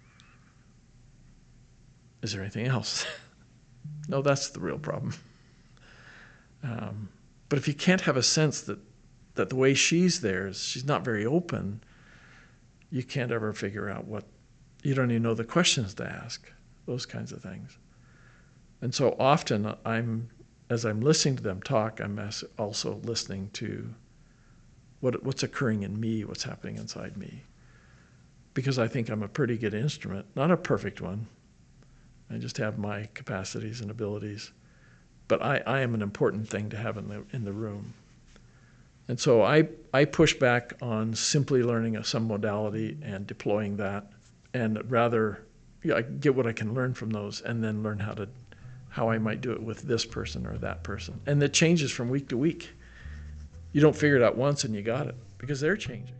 Is there anything else? No, that's the real problem. But if you can't have a sense that the way she's there is she's not very open, you can't ever figure out you don't even know the questions to ask, those kinds of things. And so often as I'm listening to them talk, I'm also listening to what's occurring in me, what's happening inside me. Because I think I'm a pretty good instrument, not a perfect one. I just have my capacities and abilities. But I am an important thing to have in the room. And so I push back on simply learning some modality and deploying that, and rather I get what I can learn from those and then learn how I might do it with this person or that person. And it changes from week to week. You don't figure it out once and you got it, because they're changing.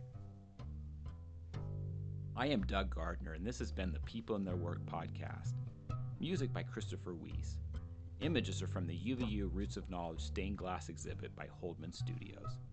I am Doug Gardner, and this has been the People in Their Work podcast. Music by Christopher Weiss. Images are from the UVU Roots of Knowledge stained glass exhibit by Holdman Studios.